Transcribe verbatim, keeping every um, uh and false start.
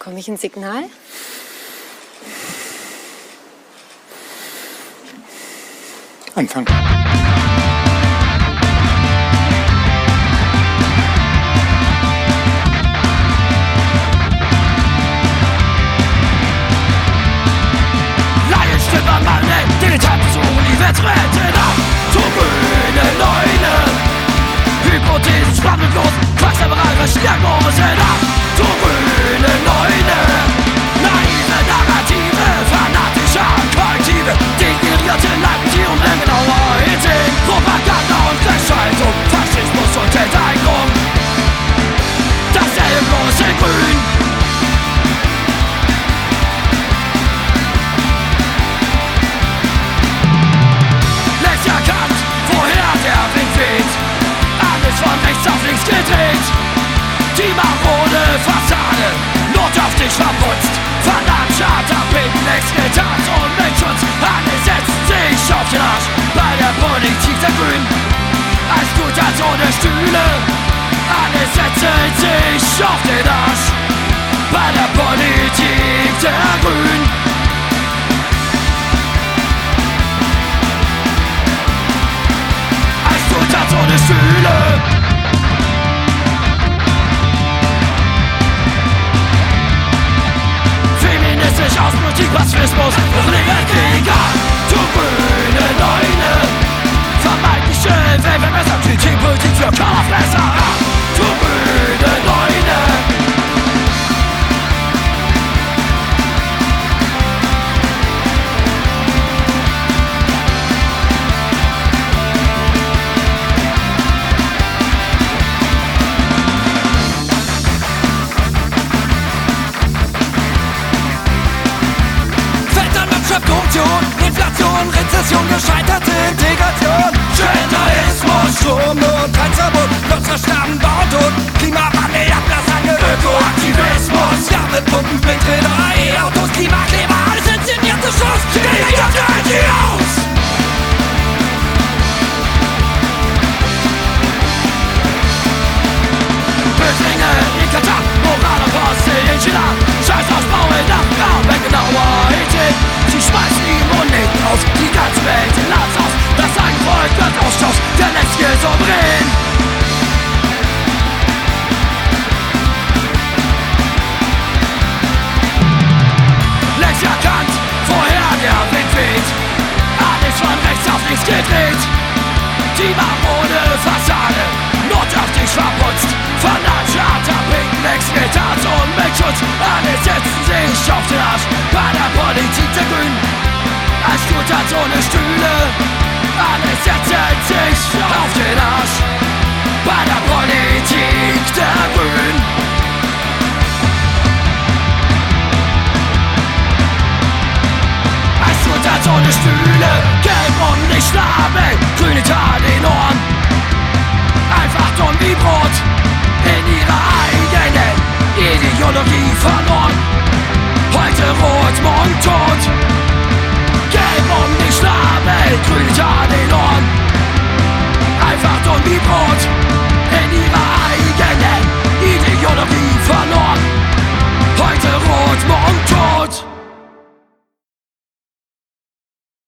Bekomme ich ein Signal? Anfang. Laienstimme an Mann, Dilettanten so Olivet retten ab zur grünen Neune. Hypothesen spannendlos, Quacksalberei, Diagnosen ab zur grünen Neune. Naive Narrative, fanatische Kollektive, degenerierte Leibtiere und genauer Ethik, Propaganda und Gleichschaltung, Faschismus und Enteignung. Dasselbe bloß in Grün. Längst erkannt, woher der Wind weht, alles von rechts auf links gedreht. Die marode Fassade, notdürftig verputzt, vernascht, Tapeten, Exkretanz und Milchschutz. Alle setzen sich auf den Arsch bei der Politik der Grünen. Als gut als ohne Stühle, alle setzen sich auf den Arsch bei der Politik der Grünen. Als gut als ohne Stühle. Feministisch aus Politik, Pazifismus, Krieger, zu grüne Neune. Vermeintliche Weltverbesserung, Kritik, Politik für Kaufmesser, zu grüne Neune. Korruption, Inflation, Rezession, gescheiterte Integration, Genderismus, Strom und Tanzverbot, Nutzersterben, Bautod, Klimawandel, Abgassange, Ökoaktivismus, Wärmepumpen, Windräder, E-Autos, Klimakleber, alles inszenierte Shows, die aus! Flüchtlinge in Katar, Moralapostel in China, Scheißausbau in Afrika, bei genauer Ethik. Sie schmeißen die Moneten aus, die ganze Welt in Lands aus. Das ein Volk wird Austausch, der letzte souverän. Längst erkannt, woher der Wind weht, alles von rechts auf links gedreht. Die marode Fassade, notdürftig verputzt, vernascht, Tapeten, Exkretanz und Milchschutz. Alle setzen sich auf den Arsch bei der Politik der Grünen. Als gut als ohne Stühle, alle setzen sich auf den Arsch bei der Politik der Grünen. Als gut als ohne Stühle, gelb und nicht Schnabel, grüne Tal in Ohren. Einfach dumm wie Brot, in ihrer eigenen Ideologie verloren. Heute rot, morgen tot. Gelb um die Schnabel, grüne Tal in Ohren. Einfach dumm wie Brot.